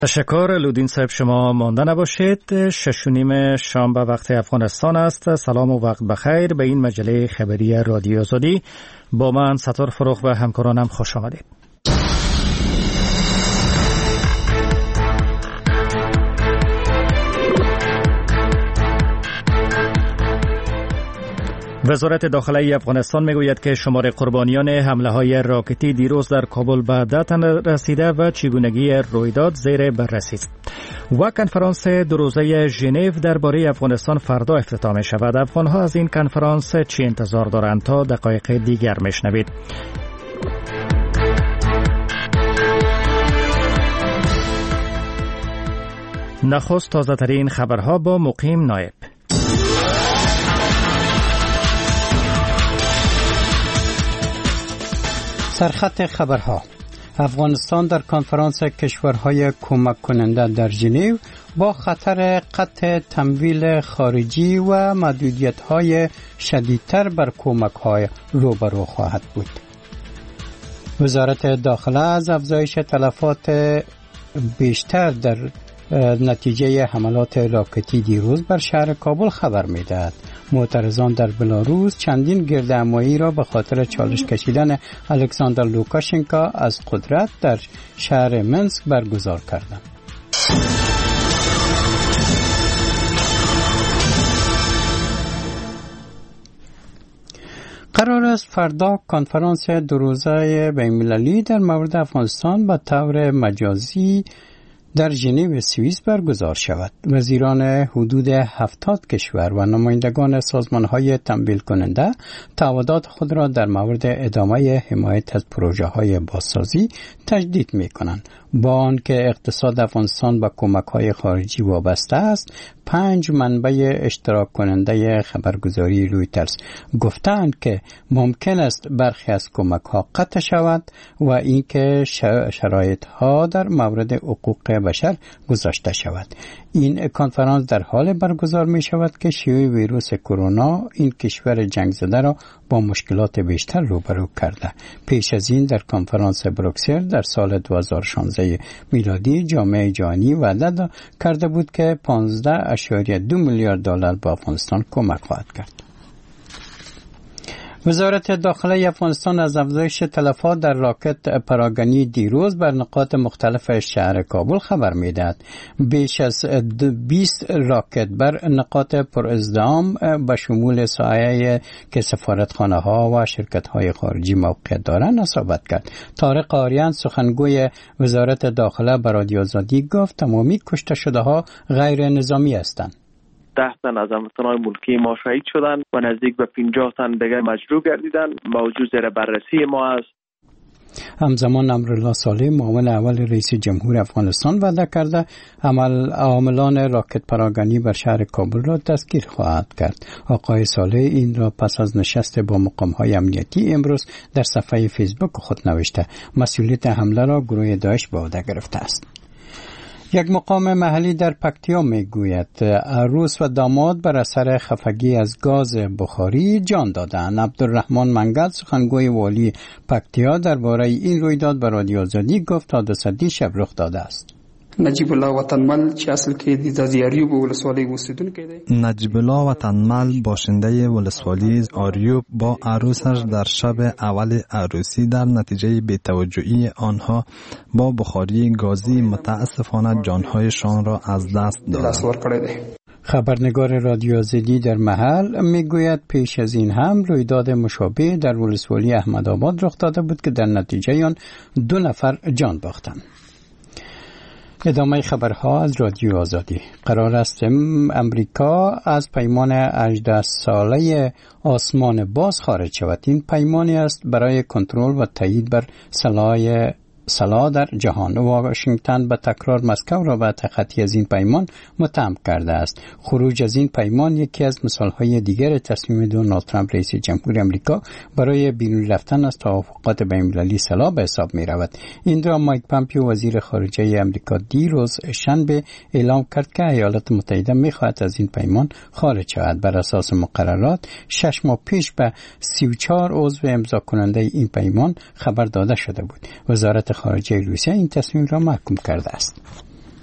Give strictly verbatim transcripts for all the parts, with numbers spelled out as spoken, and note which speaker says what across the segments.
Speaker 1: تشکر لودین صاحب، شما مانده نباشید. شش و نیم شام به وقت افغانستان است. سلام و وقت بخیر به این مجله خبری رادیو آزادی. با من ستار فروخ و همکارانم خوش آمدید. وزارت داخلی افغانستان میگوید که شمار قربانیان حمله های راکتی دیروز در کابل به ده تن رسیده و چگونگی رویداد زیر بررسی است. و کنفرانس دو روزه ژنو درباره افغانستان فردا افتتاح می شود. افغانها از این کنفرانس چی انتظار دارند؟ تا دقایق دیگر میشنوید. نخست تازه ترین خبرها با مقیم نایب.
Speaker 2: سرخط خبرها: افغانستان در کنفرانس کشورهای کمک کننده در ژنو با خطر قطع تمویل خارجی و محدودیت‌های شدیدتر بر کمک‌های روبرو خواهد بود. وزارت داخله از افزایش تلفات بیشتر در نتیجه حملات راکتی دیروز بر شهر کابل خبر می‌دهد. معترضان در بلاروس چندین گردهمایی را به خاطر چالش کشیدن الکساندر لوکاشنکا از قدرت در شهر منسک برگزار کردند. قرار است فردا کنفرانس دو روزه بین‌المللی در مورد افغانستان به طور مجازی در ژنو سوئیس برگزار شود. وزیران حدود هفتاد کشور و نمایندگان سازمان‌های تمویل کننده تعهدات خود را در مورد ادامه حمایت از پروژه‌های بازسازی تجدید می‌کنند. با آنکه اقتصاد افغانستان با کمک‌های خارجی وابسته است، پنج منبع اشتراک کننده خبرگزاری رویترز گفتند که ممکن است برخی از کمک‌ها قطع شود و اینکه شرایط‌ها در مورد حقوق بشر گذاشته شود. این کنفرانس در حال برگزار می شود که شیوع ویروس کرونا این کشور جنگ زده را با مشکلات بیشتر روبرو کرده. پیش از این در کنفرانس بروکسل در سال دو هزار و شانزده میلادی جامعه جهانی وعده کرده بود که پانزده اشاریه دو میلیارد دلار به افغانستان کمک خواهد کرد. وزارت داخلی افغانستان از افزایش تلفات در راکت پراگنی دیروز بر نقاط مختلف شهر کابل خبر می‌دهد. بیش از بیست راکت بر نقاط پر ازدحام به شمول ساحه‌ای که سفارتخانه‌ها و شرکت‌های خارجی موقعیت دارند اصابت کرد. طارق آریان سخنگوی وزارت داخله به رادیو آزادی گفت تمامی کشته شده‌ها غیر نظامی هستند.
Speaker 3: ده تن از هموطنان ملکی ما شهید شدند و نزدیک به پنجاه تن دیگر مجروح گردیدند. موضوع زیر بررسی ما است.
Speaker 2: همزمان امرالله صالح معاون اول رئیس جمهور افغانستان وعده کرده عمل عاملان راکت پراگنی بر شهر کابل را دستگیر خواهد کرد. آقای صالح این را پس از نشست با مقام‌های امنیتی امروز در صفحه فیسبوک خود نوشته. مسئولیت حمله را گروه داعش به عهده گرفته است. یک مقام محلی در پکتیا میگوید عروس و داماد بر اثر خفگی از گاز بخاری جان دادند. عبدالرحمن منگل سخنگوی والی پکتیا درباره این رویداد به رادیو آزادی گفت حادثه دیشب رخ داده است.
Speaker 4: نجیب الله وطنمل چې اصل کې د زیاریوب ولسوالۍ اوسیدونکی دی.
Speaker 5: نجیب الله وطنمل باشنده ولسوالی آریوب با عروسش در شب اول عروسی در نتیجه بی‌توجهی آنها با بخاری گازی متاسفانه جانهایشان را از دست دادند.
Speaker 2: خبرنگار رادیو آزادی در محل میگوید پیش از این هم رویداد مشابه در ولسوالی احمدآباد رخ داده بود که در نتیجه آن دو نفر جان باختند. ادامه خبرها از رادیو آزادی. قرار است امریکا از پیمان هجده ساله آسمان باز خارج شود. این پیمانی است برای کنترل و تایید بر سلاح سلاح در جهان. واشنگتن به تکرار مسکو را به تخطی از این پیمان متهم کرده است. خروج از این پیمان یکی از مثالهای دیگر تصمیم دونالد ترامپ رئیس جمهور آمریکا برای بیرون رفتن از توافقات بین‌المللی سلاح به حساب می رود. این را مایک پامپیو وزیر خارجه آمریکا دیروز شنبه اعلام کرد که ایالات متحده می خواهد از این پیمان خارج شود. بر اساس مقررات شش ماه پیش به سی و چهار عضو امضا کننده این پیمان خبر داده شده بود. وزارت خارجه روسیه این تصمیم را محکوم کرده است.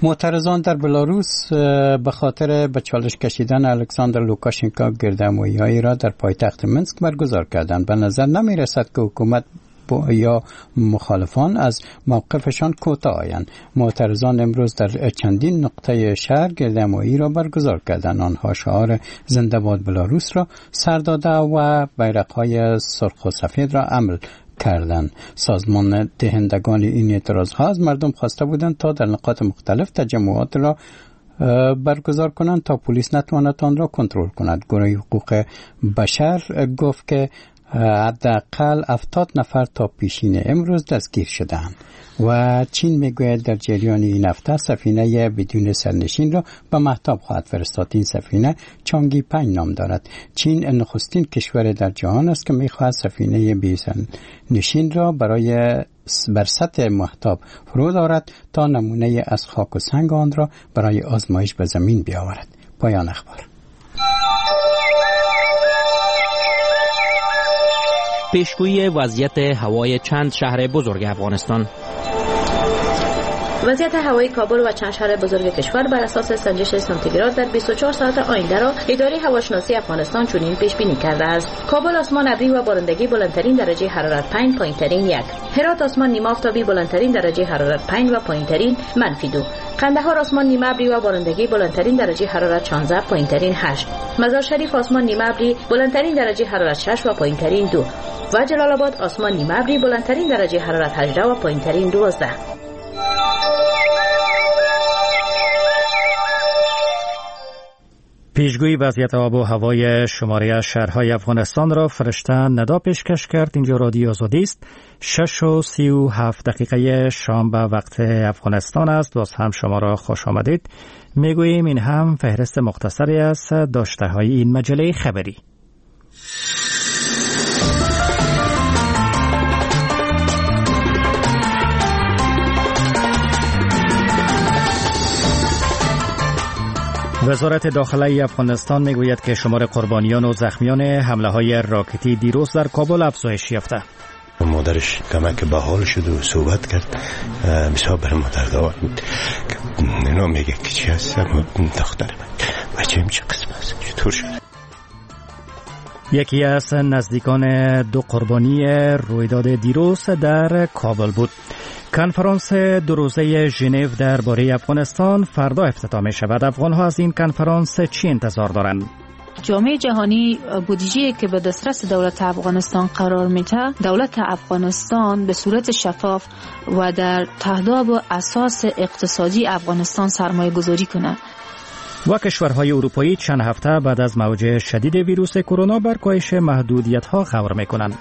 Speaker 2: معترضان در بلاروس به خاطر به چالش کشیدن الکساندر لوکاشنکو گردهمایی‌هایی را در پایتخت منسک برگزار کردند. به نظر نمی رسد که حکومت یا مخالفان از موقفشان کوتاه آیند. معترضان امروز در چندین نقطه شهر گردهمایی را برگزار کردند. آنها شعار زنده باد بلاروس را سر داده و بیرق‌های سرخ و سفید را عمل کردند. سازمان دهندگان این اعتراض‌ها از مردم خواسته بودند تا در نقاط مختلف تجمعات را برگزار کنند تا پلیس نتواند آن را کنترل کند. گروه حقوق بشر گفت که حداقل هفتاد نفر تا پیشین امروز دستگیر شدند و چین میگوید در جریان این هفته سفینه بدون سرنشین را به مهتاب خواهد فرستاد. این سفینه چانگی پنج نام دارد. چین نخستین کشور در جهان است که میخواهد سفینه بی سرنشین را برای بر سطح مهتاب فرود آورد تا نمونه از خاک و سنگ آن را برای آزمایش به زمین بیاورد. پایان اخبار.
Speaker 6: پیشگویی وضعیت هوای چند شهر بزرگ افغانستان.
Speaker 7: وضعیت هوایی کابل و چند شهر بزرگ کشور بر اساس سنجش سانتیگراد در بیست و چهار ساعت آینده را اداره هواشناسی افغانستان چنین پیش بینی کرده است. کابل آسمان ابری و بارندگی بلندترین درجه حرارت پنج، پایینترین یک. هرات آسمان نیمه آفتابی بلندترین درجه حرارت پنج و پایینترین منفی دو. قندهار آسمان نیمه ابری و بارندگی بلندترین درجه حرارت شانزده، پایینترین هشت. مزار شریف آسمان نیمه ابری بلندترین درجه حرارت شش و پایینترین دو. و جلال آباد آسمان نیمه ابری بلندترین درجه حرارت هجده و پایینترین دوازده.
Speaker 1: پیشگویی وضعیت آب و هوای شماره شهرهای افغانستان را فرشته ندا پیشکش کرد. اینجا رادیو آزادی است. شش و سی و هفت دقیقه شام به وقت افغانستان است. باز هم شما را خوش آمدید. میگوییم این هم فهرست مختصری از داشته های این مجله خبری. وزارت داخله افغانستان میگوید که شمار قربانیان و زخمیان حمله های راکتی دیروز در کابل افزایش یافته.
Speaker 8: مادرش کمک به حال شد و صحبت کرد. مثلا بر مادر دعا بود. اینا میگه که چی هست؟ دختر من بچه‌م چه قسم است؟ چطور شده؟
Speaker 1: یکی از نزدیکان دو قربانی رویداد دیروز در کابل بود. کنفرانس دو روزه ژنو درباره افغانستان فردا افتتاح می شود. افغان‌ها از این کنفرانس چی انتظار دارند؟
Speaker 9: جامعه جهانی بودجه‌ای که به دسترس دولت افغانستان قرار میده، دولت افغانستان به صورت شفاف و در تهداب و اساس اقتصادی افغانستان سرمایه گذاری کنه.
Speaker 1: و کشورهای اروپایی چند هفته بعد از موج شدید ویروس کرونا بر کاهش محدودیت‌ها غور می‌کنند.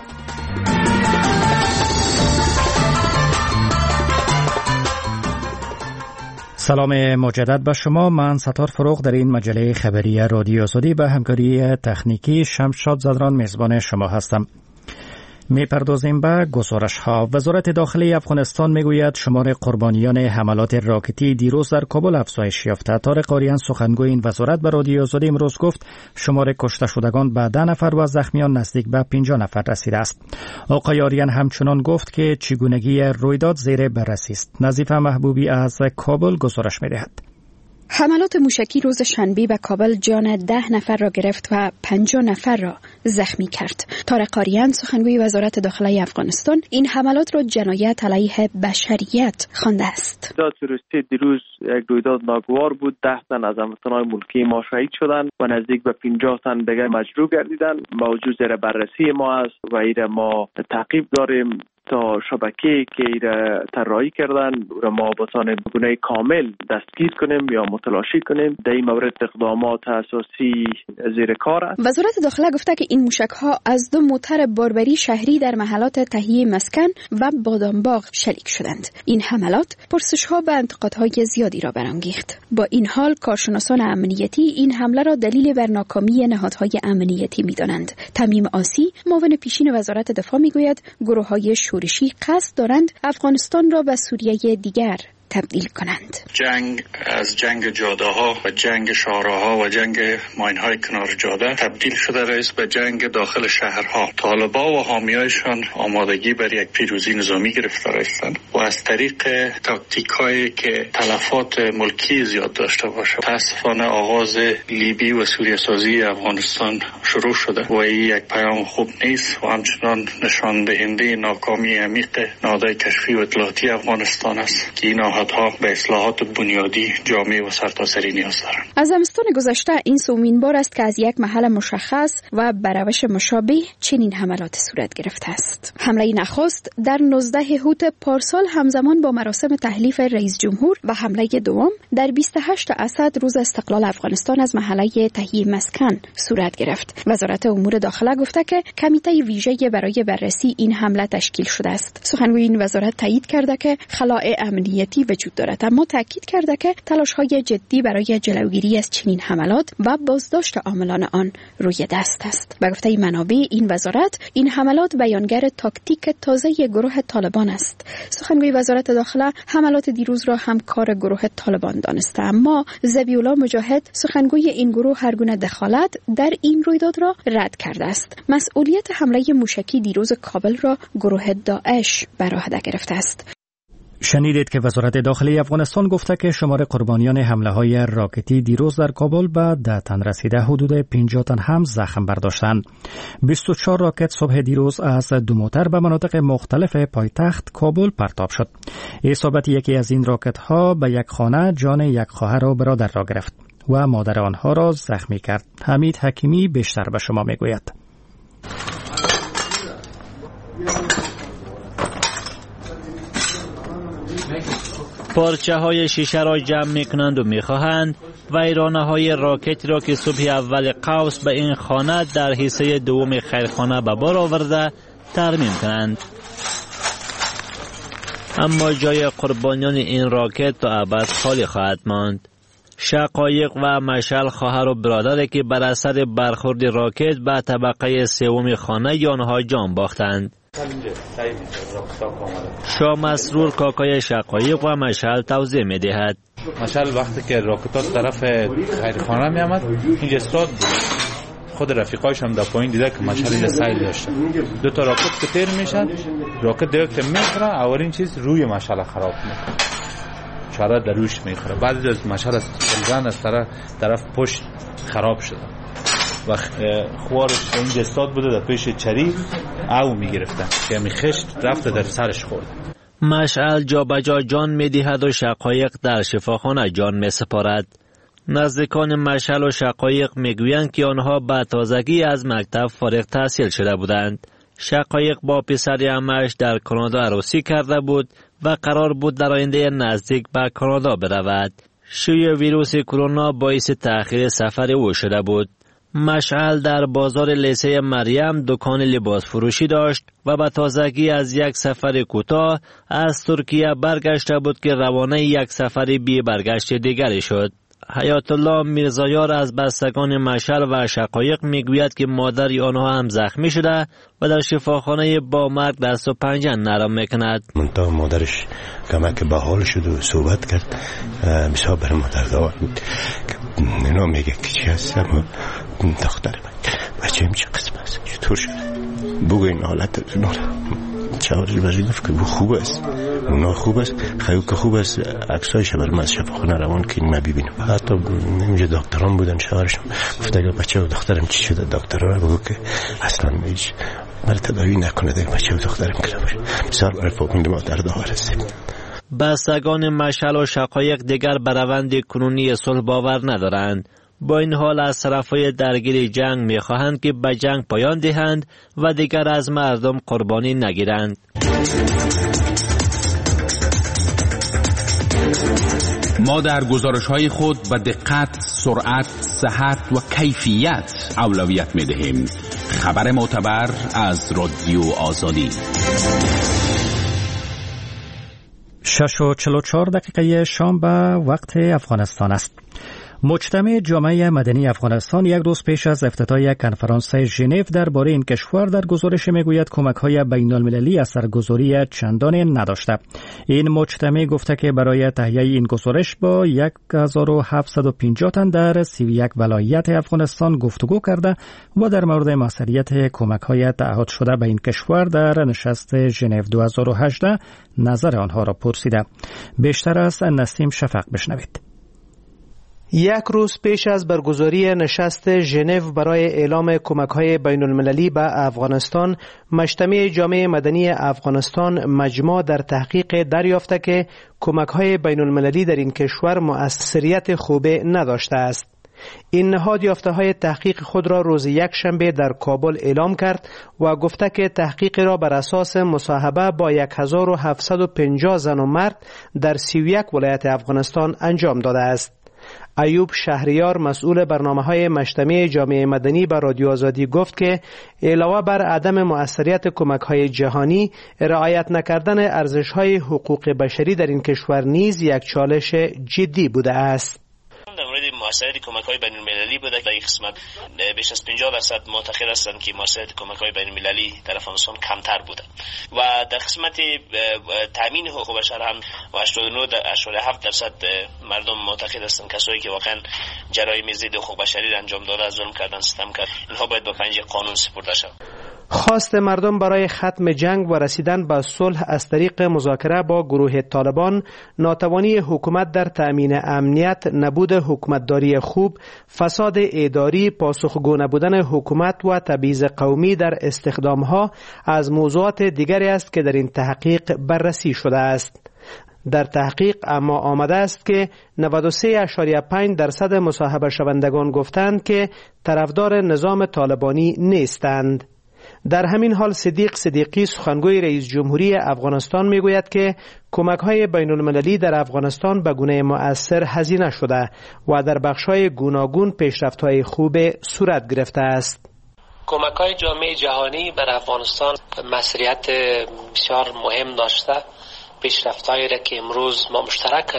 Speaker 1: سلام مجدد به شما. من ستار فروغ در این مجله خبری رادیو آزادی به همکاری تکنیکی شمشاد زدران میزبان شما هستم. میپردازیم به گزارش ها. وزارت داخلی افغانستان میگوید شمار قربانیان حملات راکتی دیروز در کابل افزایش یافته. طارق آریان سخنگوی این وزارت به رادیو آزادی امروز گفت شمار کشته شدگان به ده نفر و زخمیان نزدیک به پنجاه نفر رسیده است. آقای آریان همچنان گفت که چگونگی رویداد زیر بررسی است. نظیفه محبوبی از کابل گزارش میدهد.
Speaker 10: حملات موشکی روز شنبه به کابل جان ده نفر را گرفت و پنجاه نفر را زخمی کرد. طارق آریان سخنگوی وزارت داخله افغانستان این حملات را جنایت علیه بشریت خوانده است.
Speaker 3: رویداد روسیه دیروز یک رویداد ناگوار بود. ده تن از هموطنان ملکی ما شهید شدند و نزدیک به پنجاه تن دیگر مجروح گردیدند. موضوع زیر بررسی ما است و این ما تعقیب داریم تا شبکه‌ای که ایره طراحی کردن و ما بتانیم گونه کامل دستگیر کنیم یا متلاشی کنیم. در این مورد اقدامات اساسی زیر کار است.
Speaker 10: وزارت داخله گفته که این موشک‌ها از دو موتر باربری شهری در محلات تهیه مسکن و بادامباغ شلیک شدند. این حملات پرسش‌ها و انتقادهای زیادی را برانگیخت. با این حال کارشناسان امنیتی این حمله را دلیل بر ناکامی نهادهای امنیتی می‌دانند. تمیم آسی معاون پیشین وزارت دفاع می‌گوید گروه‌های شورشی قصد دارند افغانستان را به سوریه دیگر تبدیل کنند.
Speaker 11: جنگ از جنگ جاده ها و جنگ شهرها و جنگ ماین های کنار جاده تبدیل شده رئیس به جنگ داخل شهرها. طالبا و حامیایشان آمادگی برای یک پیروزی نظامی گرفته هستند و از طریق تاکتیک هایی که تلفات ملکی زیاد داشته باشه. متاسفانه آغاز لیبی و سوریه سازی افغانستان شروع شده و این یک پیام خوب نیست و همچنان نشان دهنده ناکامی عمیق نهادهای کشفی و اطلاعاتی افغانستان است که این نهادها به اصلاحات بنیادی جامع و سرتاسری نیاز دارند.
Speaker 10: از زمستان گذشته این سومین بار است که از یک محل مشخص و بر روش مشابه چنین حملات صورت گرفته است. حمله نخست در نوزده هوت پارسال همزمان با مراسم تحلیف رئیس جمهور و حمله دوم در بیست و هشت اسد روز استقلال افغانستان از محله تهیه مسکن صورت گرفت. وزارت امور داخله گفته که کمیته ویژه برای بررسی این حمله تشکیل شده است. سخنگوی این وزارت تایید کرده که خلاء امنیتی وجود دارد، اما تاکید کرده که تلاش‌های جدی برای جلوگیری از چنین حملات و بازداشت عاملان آن روی دست است. به گفته منابع این وزارت، این حملات بیانگر تاکتیک تازه گروه طالبان است. سخنگوی وزارت داخله حملات دیروز را هم کار گروه طالبان دانسته، اما ذبیح‌الله مجاهد سخنگوی این گروه هر گونه دخالت در این رویداد را رد کرده است. مسئولیت حمله موشکی دیروز کابل را گروه داعش بر عهده گرفته است.
Speaker 1: شنیدید که وزارت داخلی افغانستان گفته که شمار قربانیان حمله های راکتی دیروز در کابل به ده تن رسیده، حدود پنجاه تن هم زخم برداشتند. بیست و چهار راکت صبح دیروز از دو موتر به مناطق مختلف پایتخت کابل پرتاب شد. اصابت یکی از این راکت ها به یک خانه جان یک خواهر و برادر را گرفت و مادر آنها را زخمی کرد. حمید حکیمی بیشتر به شما میگوید.
Speaker 12: پارچه های شیشه را جمع می کنند و می خواهند ویرانه های راکت را که صبح اول قوس به این خانه در حصه دوم خیرخانه به بار آورده ترمیم کنند. اما جای قربانیان این راکت تا ابد خالی خواهد ماند. شقایق و مشعل خواهر و برادری که بر اثر برخورد راکت به طبقه سوم خانه آنها جان باختند. شاه مسرور کاکای شقایق و مشعل توضیح می دهد.
Speaker 13: مشعل وقتی که راکتات طرف خیرخانه می آمد اینجا استاد بود، خود رفیقایش هم در پایین دیده که مشعل اینجا سیل داشته. دو تا راکت که تیر میشن، راکت دیگه که میخوره اولین چیز روی مشعل خراب میکنه، چاره در روش میخوره. بعد از مشعل از تلزن از طرف, طرف پشت خراب شده و خوارش اینجا استاد بوده در پیش چری او میگرفتن که همی خشت رفته در سرش خورد.
Speaker 12: مشعل جا بجا جان میدهد و شقایق در شفاخانه جان میسپارد. نزدیکان مشعل و شقایق میگویند که آنها به تازگی از مکتب فارغ تحصیل شده بودند. شقایق با پسر عمش در کانادا عروسی کرده بود و قرار بود در آینده نزدیک به کانادا برود. شیوع ویروس کرونا باعث تأخیر سفر او شده بود. مشعل در بازار لیسه مریم دکان لباس فروشی داشت و به تازگی از یک سفر کوتاه از ترکیه برگشته بود که روانه یک سفر بی برگشت دیگری شد. حیات الله میرزایار از بستگان مشعل و شقایق میگوید که مادر آنها هم زخمی شده و در شفاخانه با مرگ دست و پنجه نرم میکند.
Speaker 8: منتها مادرش کمک به حال شد و صحبت کرد، مثلا بر مادر دعا بود که اینا میگه که چی هستم دختر بچه هم چه قسم هست چطور شده بگو این حالت اونا چهارش بازی گفت که خوب است، اونا خوب است، خیلی که خوب است. عکسایش برام از شفاخانه روان که ما ببینیم. حتی اینجا دکتران بودن شوهرشون گفت اگه بچه و دخترم چی شده دکترها بگو که اصلا هیچ برای تداوی نکنه دیگه بچه و دخترم کلا باشه. بسیار برای فوقنده ما در دعا هستیم.
Speaker 12: بستگان مشعل و شقایق دیگر بر روند کنونی صلح باور ندارند. با این حال از طرفای درگیر جنگ می‌خواهند که به جنگ پایان دهند و دیگر از مردم قربانی نگیرند.
Speaker 14: ما در گزارش‌های خود به دقت، سرعت، صحت و کیفیت اولویت می‌دهیم. خبر معتبر از رادیو آزادی.
Speaker 1: شش و چهل و چهار دقیقه شام به وقت افغانستان است. مجتمع جامعه مدنی افغانستان یک روز پیش از افتتاح کنفرانس ژنو درباره این کشور در گزارش میگوید کمک‌های بین‌المللی اثرگذاری چندانی نداشته. این مجتمع گفته که برای تهیه این گزارش با هزار و هفتصد و پنجاه تن در سی و یک ولایت افغانستان گفتگو کرده و در مورد موثریت کمک‌های تعهد شده به این کشور در نشست ژنو دو هزار و هجده نظر آنها را پرسیده. بیشتر از نسیم شفق بشنوید.
Speaker 15: یک روز پیش از برگزاری نشست ژنو برای اعلام کمک‌های بین‌المللی به افغانستان، مجتمع جامعه مدنی افغانستان مجمع در تحقیق دریافته که کمک‌های بین‌المللی در این کشور مؤثریت خوبی نداشته است. این نهاد یافته‌های تحقیق خود را روز یک شنبه در کابل اعلام کرد و گفته که تحقیق را بر اساس مصاحبه با هزار و هفتصد و پنجاه زن و مرد در سی و یک ولایت افغانستان انجام داده است. ایوب شهریار مسئول برنامه‌های مجتمع جامعه مدنی به رادیو آزادی گفت که علاوه بر عدم مؤثریت کمک‌های جهانی، رعایت نکردن ارزش‌های حقوق بشری در این کشور نیز یک چالش جدی بوده است.
Speaker 16: در مورد مؤثریت کمک‌های بین‌المللی بوده که در این قسمت بیش از پنجاه درصد معتقد هستند که مؤثریت کمک‌های بین‌المللی در افغانستان کمتر بوده و در قسمت تامین حقوق بشر هم هشتاد و نه ممیز هفت درصد مردم معتقد هستند کسایی که واقعا جرایم ضد حقوق بشری را انجام داده، ظلم کردن، ستم کردن، اینها باید به پنجه قانون سپرده شود.
Speaker 15: خواست مردم برای ختم جنگ و رسیدن به صلح از طریق مذاکره با گروه طالبان، ناتوانی حکومت در تأمین امنیت، نبود حکومتداری خوب، فساد اداری، پاسخگو نبودن حکومت و تبعیض قومی در استخدامها از موضوعات دیگری است که در این تحقیق بررسی شده است. در تحقیق اما آمده است که نود و سه ممیز پنج درصد مصاحبه شوندگان گفتند که طرفدار نظام طالبانی نیستند. در همین حال صدیق صدیقی سخنگوی رئیس جمهوری افغانستان میگوید که کمک‌های بین‌المللی در افغانستان به گونه مؤثر هزینه شده و در بخش‌های گوناگون پیشرفت‌های خوب صورت گرفته است.
Speaker 17: کمک‌های جامعه جهانی بر افغانستان مسئولیت بسیار مهم داشته. پیشرفت‌هایی را که امروز ما مشترکاً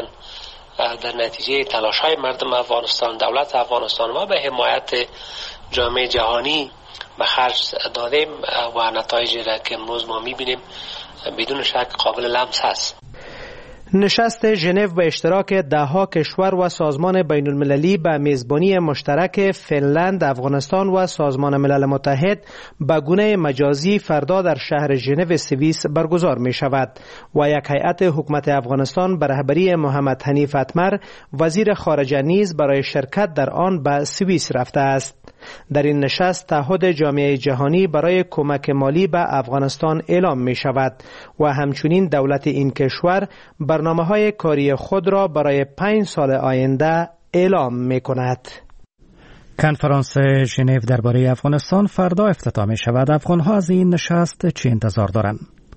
Speaker 17: در نتیجه تلاش‌های مردم افغانستان، دولت افغانستان و به حمایت جامعه جهانی به خرج دادیم و نتایجی را که امروز ما می‌بینیم بدون شک قابل لمس است.
Speaker 15: نشست ژنو به اشتراک دهها کشور و سازمان بین المللی به میزبانی مشترک فنلند، افغانستان و سازمان ملل متحد به گونه مجازی فردا در شهر ژنو سوئیس برگزار می شود و یک هیئت حکومت افغانستان به رهبری محمد حنیف اتمر وزیر خارجه نیز برای شرکت در آن به سوئیس رفته است. در این نشست تعهد جامعه جهانی برای کمک مالی به افغانستان اعلام می شود و همچنین دولت این کشور برنامه‌های کاری خود را برای پنج سال آینده اعلام می کند.
Speaker 1: کنفرانس ژنو درباره افغانستان فردا افتتاح می شود. افغان‌ها از این نشست چه انتظار دارند؟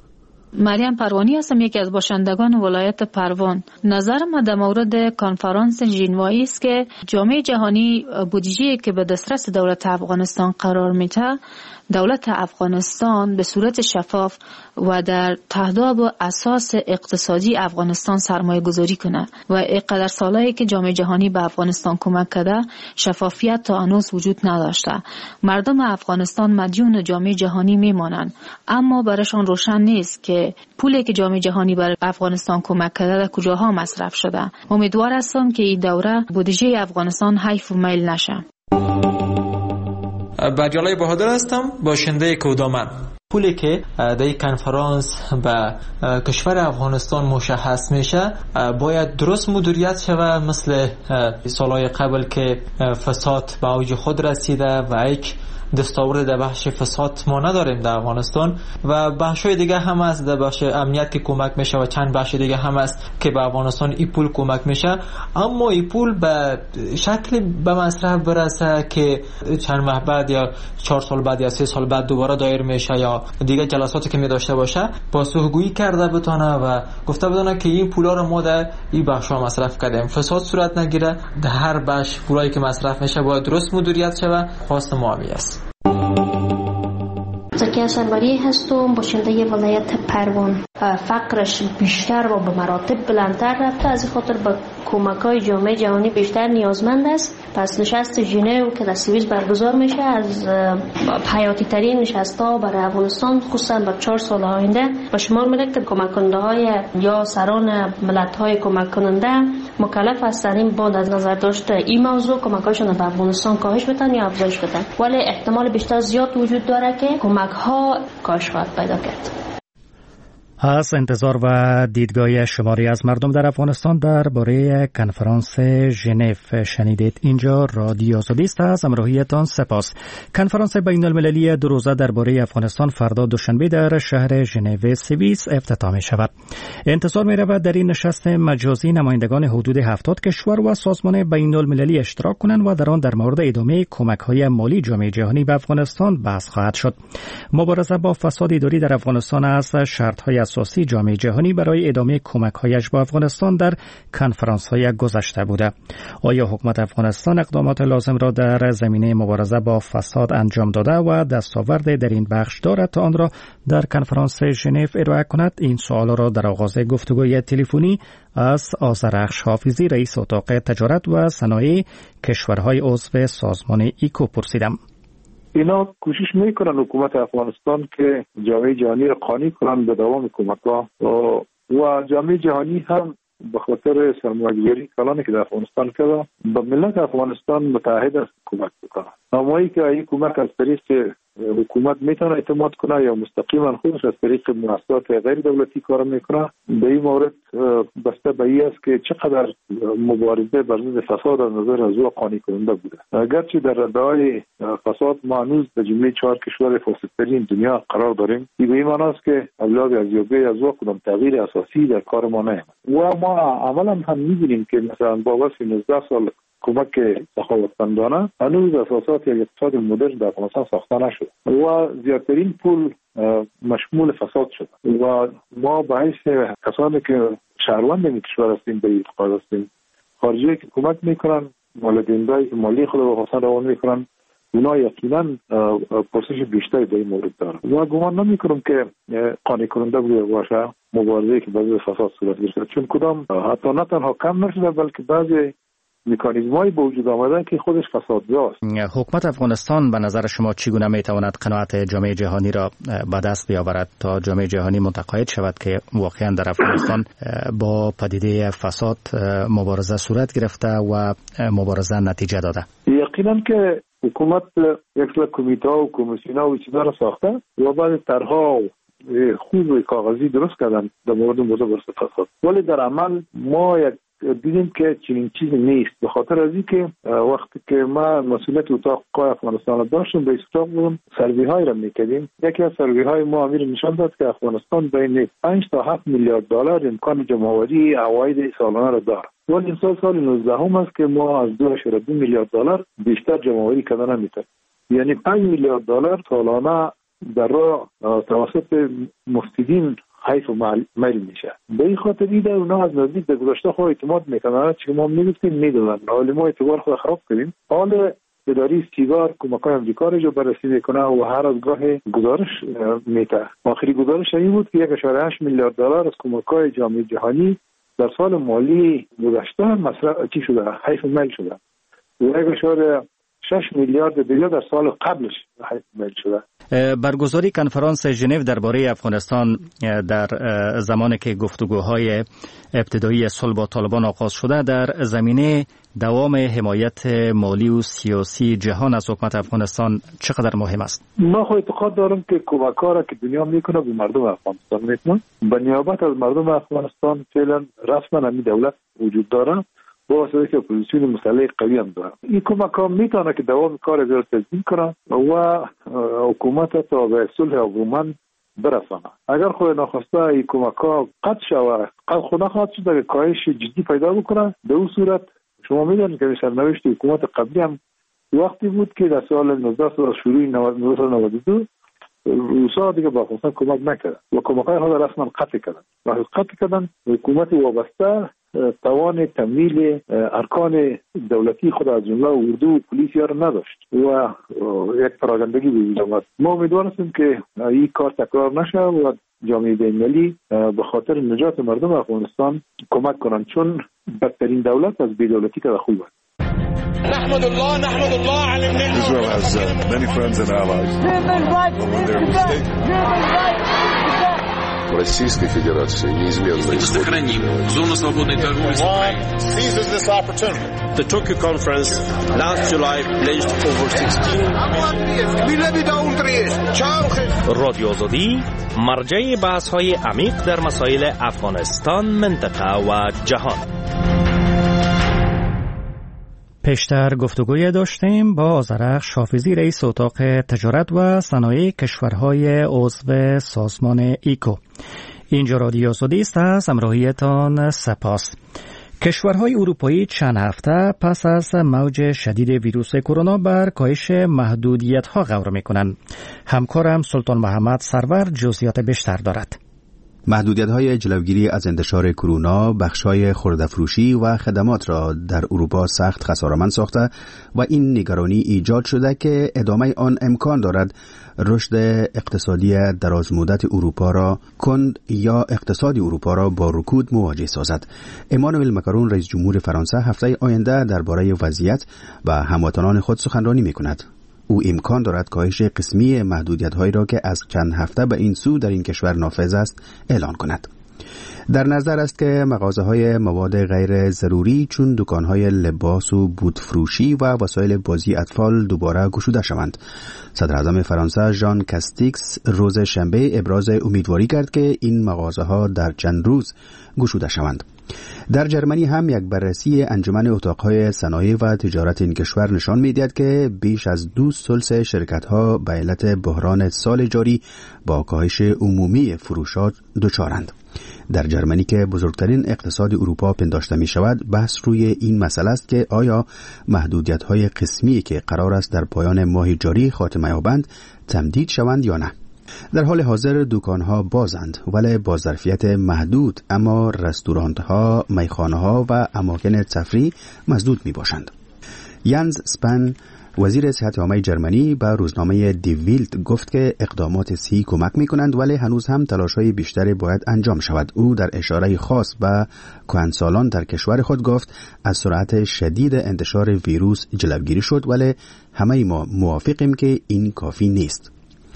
Speaker 9: مریم پروانی هستم، یکی از باشندگان ولایت پروان. نظر ما در مورد کنفرانس ژنوایی است که جامعه جهانی بودجه‌ای که به دسترس دولت افغانستان قرار میده، دولت افغانستان به صورت شفاف و در تهداب اساس اقتصادی افغانستان سرمایه گذاری کنه و اینقدر سالایی که جامعه جهانی به افغانستان کمک کرده شفافیت تا هنوز وجود نداشته. مردم افغانستان مدیون جامعه جهانی میمانند، اما برایشان روشن نیست که پولی که جامعه جهانی بر افغانستان کمک کرده در کجاها مصرف شده. امیدوار هستم که این دوره بودجه افغانستان حیف و میل نشه.
Speaker 18: بجلای بهادر هستم، باشنده کودامن. پولی که در این کنفرانس به کشور افغانستان مشخص میشه باید درست مدیریت شود، مثل سالهای قبل که فساد به اوج خود رسیده و یک دستاورد در بخش فساد ما نداریم در افغانستان و بخشای دیگه هم هست، در بخش امنیت که کمک میشه و چند بخش دیگه هم هست که به افغانستان این پول کمک میشه، اما این پول به شکل به مصرف برسه که چند ماه بعد یا چهار سال بعد یا سه سال بعد دوباره دایر میشه یا دیگه جلساتی که می داشته باشه با سوگویی کرده بتونه و گفته بتونه که این پولا رو ما در این بخشا مصرف کردیم، فساد صورت نگیره. در هر بخش پولایی که مصرف میشه باید درست مدیریت شه. خواست ما است.
Speaker 19: ملکه سروری هستم، باشنده ولایت پروان. فقرش بیشتر و به مراتب بلندتر رفته، از این خاطر به کمک‌های جامعه جهانی بیشتر نیازمند است. پس نشست ژنو که در سوئیس برگزار میشه از حیاتی ترین نشست‌ها برای افغانستان، خصوصا در چهار سال آینده به شمار میره که کمک کننده های یا سران ملت‌های کمک کننده مکلف هستند با از نظر داشته این موضوع کمک‌هاشون به افغانستان کاهش بدن یا افزایش بدن، ولی احتمال بیشتر زیاد وجود داره که کمک‌ها کاهش خواهد پیدا کرد.
Speaker 1: از انتظار و دیدگاه شماری از مردم در افغانستان درباره کنفرانس ژنو شنیدید. اینجا رادیو آزادی است. از همراهیتان سپاس. کنفرانس بین المللی دو روزه درباره افغانستان فردا دوشنبه در شهر ژنو سوئیس افتتاح می شود. انتظار می رود در این نشست مجازی نمایندگان حدود هفتاد کشور و سازمان بین المللی اشتراک کنند و در آن در مورد ادامه کمک‌های مالی جامعه جهانی به افغانستان بحث خواهد شد. مبارزه با فساد اداری در افغانستان از شرط‌های اساسی جامعه جهانی برای ادامه کمک‌هایش به افغانستان در کنفرانس‌های گذشته بوده. آیا حکومت افغانستان اقدامات لازم را در زمینه مبارزه با فساد انجام داده و دستاورد در این بخش دارد تا آن را در کنفرانس ژنو ارائه کند؟ این سوال را در آغاز گفتگوی تلفنی از آذرخش حافظی، رئیس اتاق تجارت و صنایع کشورهای عضو سازمان ایکو پرسیدم.
Speaker 20: اینا کوشش میکنن حکومت افغانستان که جامعه جهانی را قانع کنن به دوام کمک‌ها و جامعه جهانی هم به خاطر سرمایه‌گذاری کلانی که در افغانستان کرده به ملت افغانستان متحد است کمک بکنه. نمایی که این کمک از طریق حکومت میتونه اعتماد کنه یا مستقیما خودش از طریق مؤسسات غیر دولتی کار میکنه، به این مورد بسته به این است که چقدر مبارزه بر ضد فساد از نظر از او قانع کننده بوده. اگرچه در رده‌های فساد ما هنوز در جمله چهار کشور فاسدترین دنیا قرار داریم، این به این معنی است که اولاد از یوگه از او کدام تغییر اساسی در کار ما نیامد و ما عملا هم می‌بینیم که مثلا با واسه نوزده سال کمک سخاوتمندانه هنوز اساسات یک اقتصاد مدرن در افغانستان ساخته نشده و زیادترین پول مشمول فساد شده و ما به حیث کسانی که شهروند این کشور هستیم به اعتقاد هستیم خارجی که کمک میکنن والدین‌هایی که مالی خود به افغانستان روان میکنن اونا یقینا پرسش بیشتری در این مورد دارن و گمان نمیکنم که قانع کننده باشه مبارزه که بعضی فساد صورت گرفته، چون کدام حتی نه تنها کم نشده بلکه بعضی مکانیزم‌های به وجود آمدن که خودش فسادزاست.
Speaker 1: حکومت افغانستان به نظر شما چگونه میتواند قناعت جامعه جهانی را به دست بیاورد تا جامعه جهانی متقاعد شود که واقعا در افغانستان با پدیده فساد مبارزه صورت گرفته و مبارزه نتیجه داده؟
Speaker 20: یقینا که حکومت یک سری کمیته و کمیسیون‌ها و چیزا را ساخته و بعد طرح‌ها خوب و کاغذی درست کردن در مورد مبارزه با فساد، ولی در عمل ما یک دیدیم که چنین چیزی نیست. به خاطر از اینکه وقتی که ما مسئولیت اتاق افغانستان را داشتیم به اتاق بودم سروی های را میکردیم، یکی از سروی های ما امیر نشان داد که افغانستان بین پنج تا هفت میلیارد دلار امکان جمع‌آوری عواید سالانه را دارد، ولی این سال سال نوزده هم است که ما از دو اشاره دو میلیارد دلار بیشتر جمع‌آوری کردن نمیتونیم. یعنی پنج میلیارد دلار سالانه در راه توسط مفسدین حیف و میل میشه. به این خاطر ایده اونا از نزدیک به گذشته خود اعتماد میکنن، چه ما میگفتیم میدونن، حالی ما اعتبار خود خراب کردیم. حال اداری سیگار کمکای امریکا رو بررسی میکنه و هر از گاه گزارش میده. آخری گزارش این بود که یک اشاره هشت میلیارد دلار از کمکای جامعه جهانی در سال مالی گذشته مصرف چی شده، حیف و میل شده و یک اشاره شش میلیارد دیگر در سال قبلش حیف میل شده.
Speaker 1: برگزاری کنفرانس ژنو درباره افغانستان در زمانی که گفتگوهای ابتدایی صلح با طالبان آغاز شده در زمینه دوام حمایت مالی و سیاسی جهان از حکومت افغانستان چقدر مهم است؟
Speaker 20: ما خود اعتقاد دارم که کمک‌ها را که دنیا میکنه به مردم افغانستان میکنه. به نیابت از مردم افغانستان فعلا رسما همین دولت وجود داره با واسطه که اپوزیسیون مسلح قوی هم داره. این کمک ها میتونه که دوام کار زیاد تضمین کنه و حکومت تا به صلح عموما برسانه. اگر خود ناخواسته این کمک ها قطع شود، قطع خود نخواهد شد که کاهش جدی پیدا بکنه. به اون صورت شما میدونید که سرنوشت حکومت قبلی هم وقتی بود که در سال نوزده سال شروع نود و دو روسا دیگه با افغانستان کمک نکردن و کمک های خود رسما قطع کردن. و قطع کردن حکومت وابسته توان تمویل ارکان دولتی خود از جمله اردو و پلیس را نداشت و یک پراگندگی به وجود آمد. ما امیدوار هستیم که این کار تکرار نشه و جامعه بین‌المللی به خاطر نجات مردم افغانستان کمک کنند، چون بدترین دولت از بی‌دولتی که خوب است.
Speaker 21: نحمد الله نحمد الله على النعمة. Israel has uh, many friends and allies.
Speaker 22: В Российской Федерации неизменно
Speaker 14: сохраним зону свободной торговли.
Speaker 21: Seizes this opportunity.
Speaker 23: The Tokyo conference last July pledged over sixteen.
Speaker 24: رادیو آزادی مرجع بحث‌های عمیق در مسائل افغانستان، منطقه و جهان.
Speaker 1: پیشتر گفتگوی داشتیم با آذرخش حافظی، رئیس اتاق تجارت و صنایع کشورهای عضو سازمان ایکو. اینجا رادیو آزادی است، از همراهیتان سپاس. کشورهای اروپایی چند هفته پس از موج شدید ویروس کرونا بر کاهش محدودیت‌ها غور می‌کنند. همکارم سلطان محمد سرور جزئیات بیشتر دارد.
Speaker 25: محدودیت‌های جلوگیری از انتشار کرونا بخش‌های خورده‌فروشی و خدمات را در اروپا سخت خساره‌مند ساخته و این نگرانی ایجاد شده که ادامه آن امکان دارد رشد اقتصادی درازمدت اروپا را کند یا اقتصاد اروپا را با رکود مواجه سازد. امانوئل ماکرون رئیس جمهور فرانسه هفته آینده درباره وضعیت و هموطنان خود سخنرانی می‌کند. او امکان دارد کاهش قسمی محدودیت‌هایی را که از چند هفته به این سو در این کشور نافذ است اعلان کند. در نظر است که مغازه‌های مواد غیر ضروری چون دکان‌های لباس و بوتفروشی و وسایل بازی اطفال دوباره گشوده شوند. صدر اعظم فرانسه ژان کاستیکس روز شنبه ابراز امیدواری کرد که این مغازه‌ها در چند روز گشوده شوند. در جرمنی هم یک بررسی انجمن اتاقهای صنایع و تجارت این کشور نشان می‌دهد که بیش از دو ثلث شرکت‌ها به علت بحران سال جاری با کاهش عمومی فروشات دچارند. در جرمنی که بزرگترین اقتصاد اروپا پنداشته می شود، بحث روی این مسئله است که آیا محدودیت‌های قسمی که قرار است در پایان ماه جاری خاتمه یابند تمدید شوند یا نه. در حال حاضر دکان‌ها بازند ولی با ظرفیت محدود، اما رستوران‌ها، میخانه‌ها و اماکن تفریح مسدود می‌باشند. یانز سپن وزیر صحت عامه جرمنی به روزنامه دی ویلت گفت که اقدامات صحی کمک می‌کنند ولی هنوز هم تلاش‌های بیشتری باید انجام شود. او در اشاره خاص به کهنسالان در کشور خود گفت از سرعت شدید انتشار ویروس جلوگیری شد ولی همه ما موافقیم که این کافی نیست.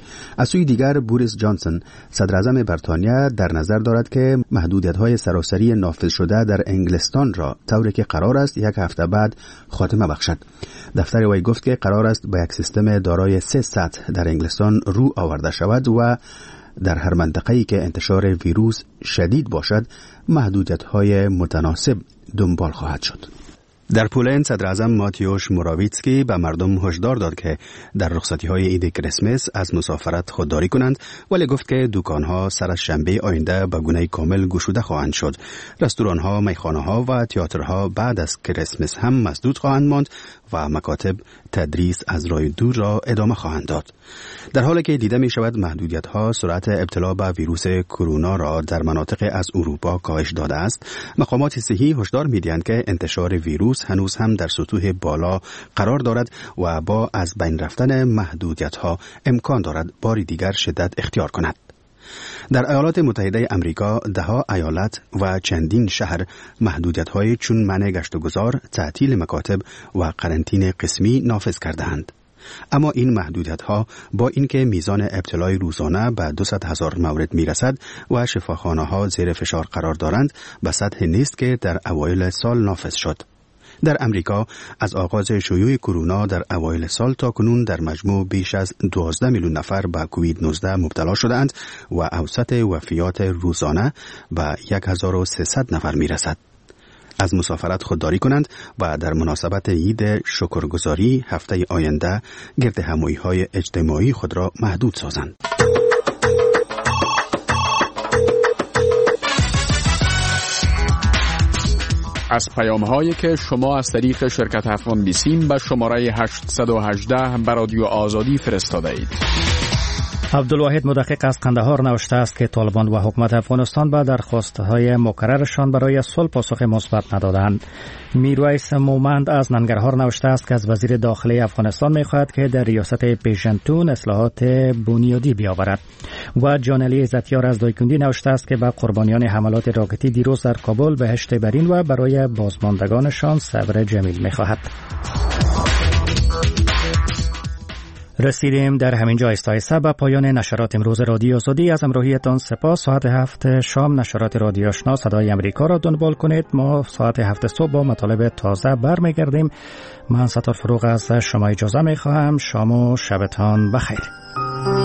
Speaker 25: از سوی دیگر بوریس جانسون صدر اعظم بریتانیا در نظر دارد که محدودیت‌های سراسری نافذ شده در انگلستان را طوری که قرار است یک هفته بعد خاتمه بخشد. دفتر وی گفت که قرار است به یک سیستم دارای سه سطح در انگلستان رو آورده شود و در هر منطقه‌ای که انتشار ویروس شدید باشد محدودیت‌های متناسب دنبال خواهد شد. در پولند صدر اعظم ماتیوش موراویتسکی به مردم هشدار داد که در رخصتی‌های عید کریسمس از مسافرت خودداری کنند، ولی گفت که دکان‌ها سر از شنبه آینده به گونه کامل گشوده خواهند شد. رستوران‌ها، میخانه‌ها و تئاترها بعد از کریسمس هم مسدود خواهند ماند و مکاتب تدریس از راه دور را ادامه خواهند داد. در حالی که دیده می شود محدودیت‌ها سرعت ابتلا به ویروس کرونا را در مناطق از اروپا کاهش داده است، مقامات صحی هشدار می‌دهند که انتشار ویروس هنوز هم در سطوح بالا قرار دارد و با از بین رفتن محدودیت‌ها امکان دارد باری دیگر شدت اختیار کند. در ایالات متحده امریکا ده‌ها ایالت و چندین شهر محدودیت‌های چون منع گشت و گذار، تعطیل مکاتب و قرنطینه قسمی نافذ کرده‌اند. اما این محدودیت‌ها با اینکه میزان ابتلای روزانه به دویست هزار مورد میرسد و شفاخانه‌ها زیر فشار قرار دارند، به سطح نیست که در اوایل سال نافذ شد. در امریکا از آغاز شیوع کرونا در اوایل سال تا کنون در مجموع بیش از دوازده میلیون نفر به کووید نوزده مبتلا شدند و اوسط وفیات روزانه به هزار و سیصد نفر میرسد. از مسافرت خودداری کنند و در مناسبت عید شکرگزاری هفته آینده گرد همایی‌های اجتماعی خود را محدود سازند.
Speaker 14: از پیام‌هایی که شما از طریق شرکت افغان بیسیم به شماره هشتصد و هجده به رادیو آزادی فرستاده اید.
Speaker 1: عبدالواحد مدقق از قندهار نوشته است که طالبان و حکومت افغانستان به درخواست‌های مکررشان برای صلح پاسخ مثبت ندادند. میرویس مومند از ننگرهار نوشته است که از وزیر داخلی افغانستان می‌خواهد که در ریاست پیشنتون اصلاحات بنیادی بیاورد. و جانعلی عزتیار از دایکندی نوشته است که به قربانیان حملات راکتی دیروز در کابل بهشت برین و برای بازماندگانشان صبر جمیل می‌خواهد. رسیدیم در همین جا استایسته به پایان نشرات امروز رادیو آزادی. از همراهیتان سپاس. ساعت هفت شام نشرات رادیو آشنا صدای امریکا را دنبال کنید. ما ساعت هفت صبح با مطالب تازه برمیگردیم. من ستار فروغ از شما اجازه میخواهم. شام و شبتان بخیر.